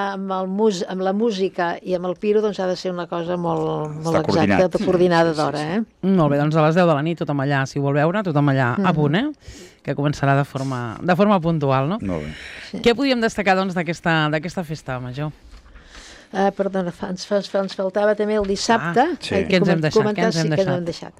amb la música i amb el piro, doncs ha de ser una cosa molt exacta, coordinada d'hora. Molt bé, doncs a les 10 de la nit, tothom allà, si ho vol veure, tothom allà a punt, que començarà de forma puntual, no? Molt bé. Sí. Què podríem destacar, doncs, d'aquesta festa major? Perdona, ens faltava també el dissabte. Sí. Què ens hem deixat?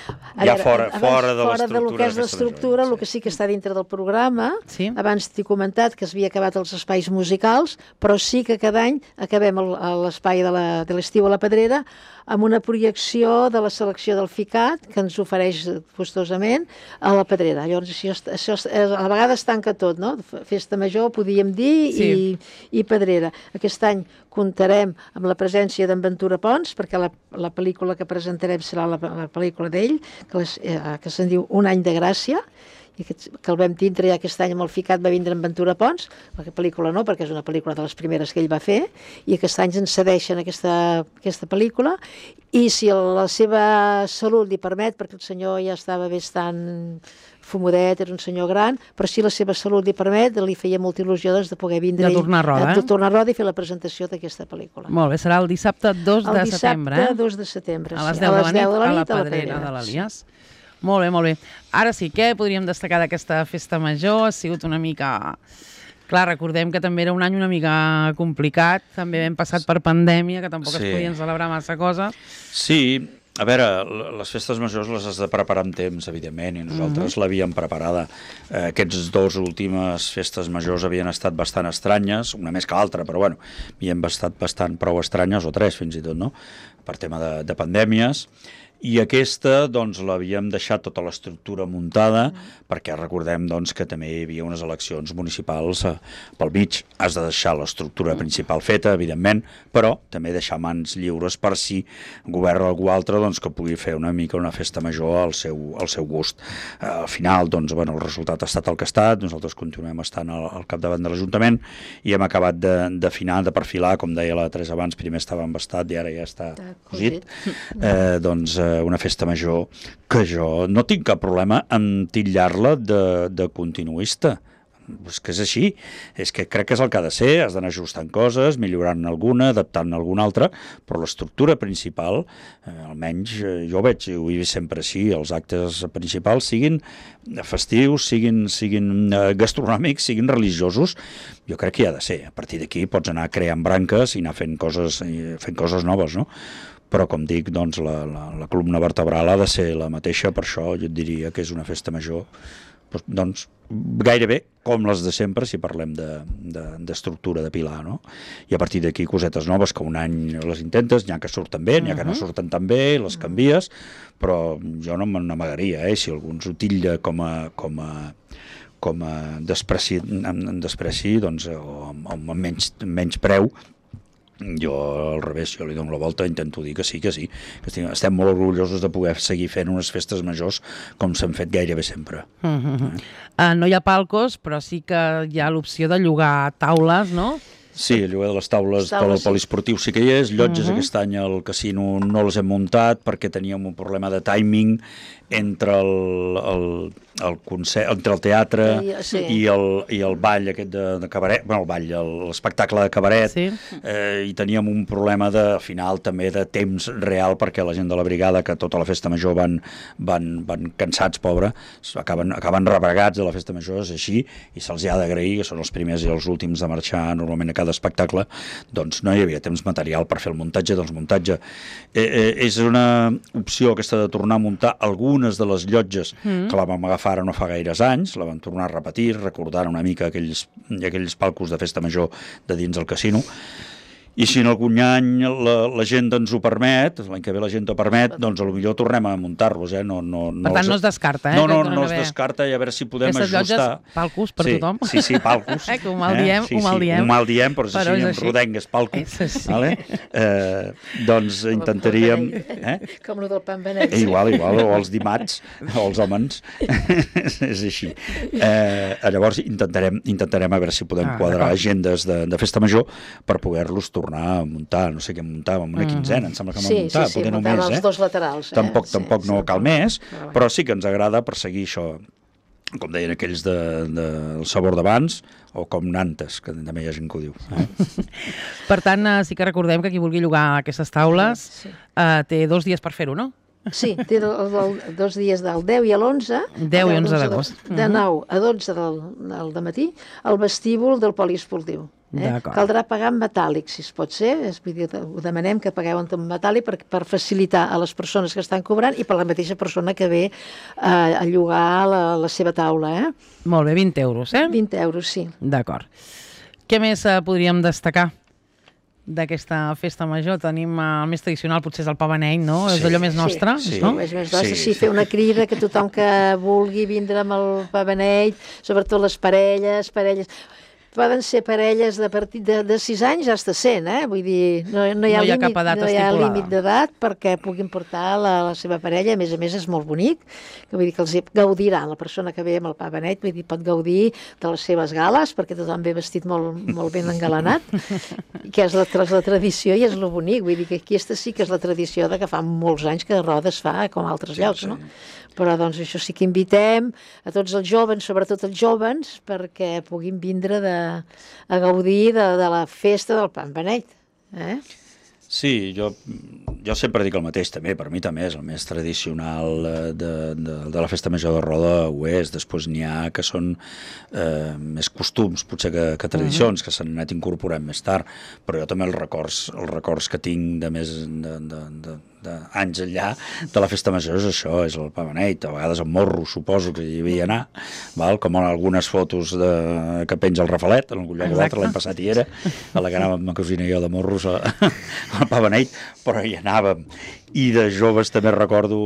Ja fora de lo que és l'estructura, el que sí que està dintre del programa, abans t'he comentat que s'havia acabat els espais musicals, però sí que cada any acabem l'espai de l'estiu a la Pedrera amb una projecció de la selecció del FICAT, que ens ofereix gustosament a la Pedrera. Llavors, això a la vegada es tanca tot, no? Festa major, podíem dir, i Pedrera. Aquest any comptarem amb la presència d'en Ventura Pons, perquè la pel·lícula que presentarem serà la pel·lícula d'ell, que se'n diu Un any de gràcia, que el vam tindre ja aquest any amb el FICAT, va vindre en Ventura Pons, la pel·lícula no, perquè és una pel·lícula de les primeres que ell va fer, i aquest any ens cedeixen aquesta pel·lícula, i si la seva salut li permet, perquè el senyor ja estava bastant fumodet, era un senyor gran, però si la seva salut li permet, li feia molta il·lusió de poder vindre de tornar a roda i fer la presentació d'aquesta pel·lícula. Molt bé, serà el dissabte 2 de setembre. El dissabte 2 de setembre, a les 10 de la nit, a la Pedrera de l'Elias. Molt bé, molt bé. Ara sí, què podríem destacar d'aquesta festa major? Ha sigut una mica... Clar, recordem que també era un any una mica complicat, també hem passat per pandèmia, que tampoc es podien celebrar massa coses. Sí, a veure, les festes majors les has de preparar amb temps, evidentment, i nosaltres l'havíem preparada. Aquests dos últimes festes majors havien estat bastant estranyes, una més que l'altra, però bueno, havien estat bastant prou estranyes, o 3 fins i tot, no?, per tema de pandèmies. I aquesta, doncs, l'havíem deixat tota l'estructura muntada, perquè recordem, doncs, que també hi havia unes eleccions municipals pel mig. Has de deixar l'estructura principal feta, evidentment, però també deixar mans lliures per si govern algú altre, doncs, que pugui fer una mica una festa major al seu gust. Al final, doncs, bueno, el resultat ha estat el que ha estat, nosaltres continuem estant al capdavant de l'Ajuntament i hem acabat d'afinar, de perfilar, com deia la Teresa abans, primer estava embastat i ara ja està cosit. Doncs una festa major que jo no tinc cap problema en titllar-la de continuista. És que és així, és que crec que és el que ha de ser, has d'anar ajustant coses, millorant alguna, adaptant alguna altra, però l'estructura principal, almenys jo ho veig, ho he vist sempre així, els actes principals siguin festius, siguin gastronòmics, siguin religiosos, jo crec que hi ha de ser. A partir d'aquí pots anar creant branques i anar fent coses noves, no? Però, com dic, doncs, la columna vertebral ha de ser la mateixa, per això jo et diria que és una festa major, doncs, gairebé com les de sempre, si parlem d'estructura de pilar, no? I a partir d'aquí cosetes noves que un any les intentes, n'hi ha que surten bé, n'hi ha que no surten tan bé, les canvies, però jo no m'amagaria, si algú ens ho titlla com a despreci, doncs, o amb menys preu, jo al revés, jo li dono la volta, intento dir que sí, que estem molt orgullosos de poder seguir fent unes festes majors com s'han fet gairebé sempre. No hi ha palcos, però sí que hi ha l'opció de llogar taules, no? Sí, el lloguer de les taules pel poliesportiu sí que hi és. Llotges aquest any al casino no les hem muntat perquè teníem un problema de timing entre el teatre i el ball aquest de cabaret, bueno, l'espectacle de cabaret, i teníem un problema al final també de temps real perquè la gent de la brigada, que tota la festa major van cansats, pobre, acaben rebregats de la festa major, és així, i se'ls ha d'agrair, que són els primers i els últims de marxar normalment a cada espectacle, doncs no hi havia temps material per fer el muntatge, doncs muntatge. És una opció aquesta de tornar a muntar algunes de les llotges que la vam agafar ara no fa gaires anys, la vam tornar a repetir, recordant una mica aquells palcos de festa major de dins del casino, I si en algun any l'agenda ens ho permet, l'any que ve l'agenda ho permet, doncs potser tornem a muntar-los. Per tant, no es descarta. No es descarta, i a veure si podem ajustar. Aquestes llotges, palcos per tothom. Sí, palcos. Que ho mal diem, ho mal diem. Però és així, amb rodengues, palcos. Doncs intentaríem... Com el del pan beneit. Igual, o els dimats, o els hòmens. És així. Llavors intentarem a veure si podem quadrar agendes de festa major per poder-los tornar a muntar. No sé què muntàvem, una quinzena, em sembla que vam muntar. Sí, muntàvem els dos laterals. Tampoc no cal més, però sí que ens agrada perseguir això, com deien aquells del sabor d'abans, o com Nantes, que també hi ha gent que ho diu. Per tant, sí que recordem que qui vulgui llogar aquestes taules té 2 dies per fer-ho, no? Sí, té 2 dies del 10 i l'11. 10 i 11 d'agost. De 9 a 12 del dematí, al vestíbul del poliesportiu. Caldrà pagar en metàl·lic, si es pot ser. Ho demanem que pagueu en metàl·lic per facilitar a les persones que estan cobrant i per la mateixa persona que ve a llogar la seva taula. Molt bé, 20 euros, 20 euros, sí. D'acord. Què més podríem destacar d'aquesta festa major? Tenim el més tradicional, potser és el pa beneit, no? És allò més nostre, no? Sí, fer una crida que tothom que vulgui vindre amb el pa beneit, sobretot les parelles... Poden ser parelles de partit de 6 anys fins a 100, vull dir, no hi ha cap edat estipulada. No hi ha límit d'edat perquè puguin portar la seva parella, a més és molt bonic, que vull dir que els gaudiran, la persona que ve amb el pa beneit, vull dir, pot gaudir de les seves gales, perquè tothom ve vestit molt ben engalanat, que és la tradició i és el bonic, vull dir que aquesta sí que és la tradició de que fa molts anys que Roda es fa com altres llocs, no? Però doncs això sí que invitem a tots els jovens, sobretot els jovens, perquè puguin vindre a gaudir de la festa del pa beneit. Sí, jo sempre dic el mateix també, per mi també és el més tradicional de la festa major de Roda, ho és. Després n'hi ha que són més costums, potser que tradicions, que s'han anat incorporant més tard, però jo també els records que tinc de més anys enllà de la festa major és això, és el pa beneit, a vegades amb morro, suposo que hi havia anar, com en algunes fotos que penja el Rafalet, en algun lloc o l'altre, l'any passat hi era, a la que anàvem ma cosina i jo de morros al pa beneit, però hi anàvem. I de joves també recordo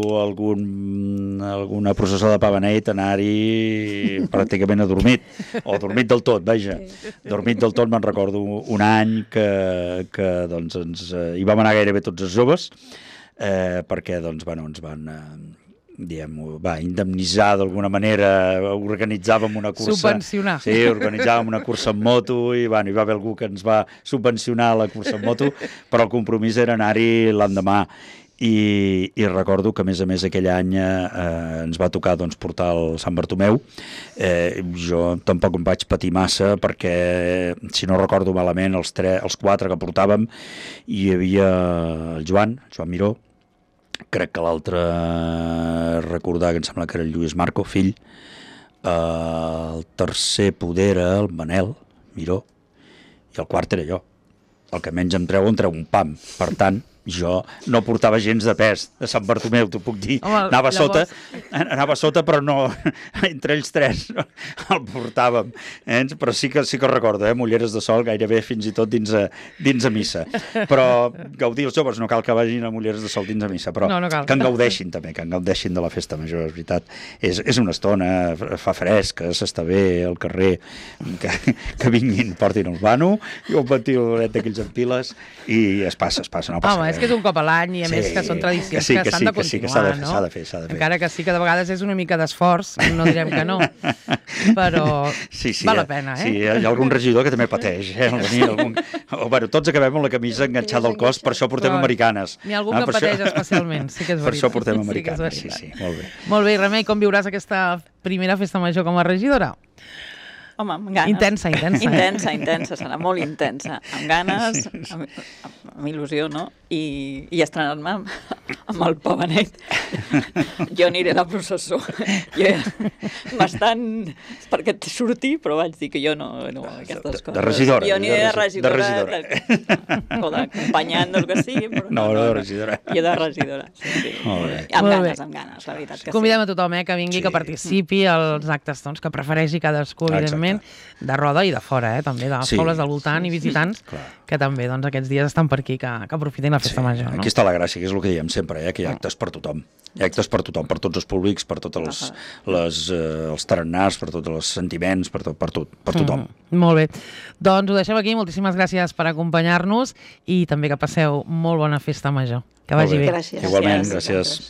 alguna processó de pa beneit anar-hi pràcticament adormit, o dormit del tot, vaja. Dormit del tot me'n recordo un any que hi vam anar gairebé tots els joves, perquè ens van indemnitzar d'alguna manera, organitzàvem una cursa... Subvencionar. Sí, organitzàvem una cursa en moto i hi va haver algú que ens va subvencionar la cursa en moto, però el compromís era anar-hi l'endemà. I recordo que, a més aquell any ens va tocar portar el Sant Bartomeu. Jo tampoc em vaig patir massa perquè, si no recordo malament, els 4 que portàvem, hi havia el Joan Miró, crec que l'altre recordar que em sembla que era el Lluís Marco, fill, el tercer poder era el Manel Miró i el quart era jo. El que menys em treu un pam. Per tant, jo no portava gens de pes de Sant Bartomeu, t'ho puc dir. Home, anava sota, però no, entre ells 3 el portàvem. Però sí que recordo, mulleres de sol gairebé fins i tot dins a missa. Però gaudir els joves, no cal que vagin a mulleres de sol dins a missa, però que en gaudeixin també, que en gaudeixin de la festa major, és veritat. És una estona, fa fresc, s'està bé al carrer, que vinguin, portin el vano, i un ventiladoret d'aquells amb piles, i es passa, no passa. Home, és que és un cop a l'any i a més que són tradicions que s'han de continuar, no? S'ha de fer. Encara que sí que de vegades és una mica d'esforç, no direm que no, però val la pena, Sí, hi ha algun regidor que també pateix, tots acabem amb la camisa enganxada al cos, per això portem americanes. N'hi ha algú que pateix especialment, sí que és veritat. Per això portem americanes, sí, molt bé. Molt bé, Remei, com viuràs aquesta primera festa major com a regidora? Home, amb ganes. Intensa, serà molt intensa. Amb ganes, amb il·lusió, no? I estrenar-me amb el pa beneit. Jo aniré a la processó. Bastant perquè et surti, però vaig dir que jo no aquestes coses. De regidora. Jo aniré de regidora. O d'acompanyant del que sigui. No, de regidora. Jo de regidora, sí. Amb ganes, la veritat que sí. Convidem a tothom que vingui, que participi als actes que prefereixi cadascú, evidentment. especialment de Roda i de fora, també de les pobles del voltant i visitants que també aquests dies estan per aquí, que aprofitin la festa major. Aquí està la gràcia, que és el que diem sempre, que hi ha actes per tothom. Hi ha actes per tothom, per tots els públics, per tots els tarannars, per tots els sentiments, per tothom. Molt bé. Doncs ho deixem aquí. Moltíssimes gràcies per acompanyar-nos i també que passeu molt bona festa major. Que vagi bé. Gràcies. Igualment, gràcies.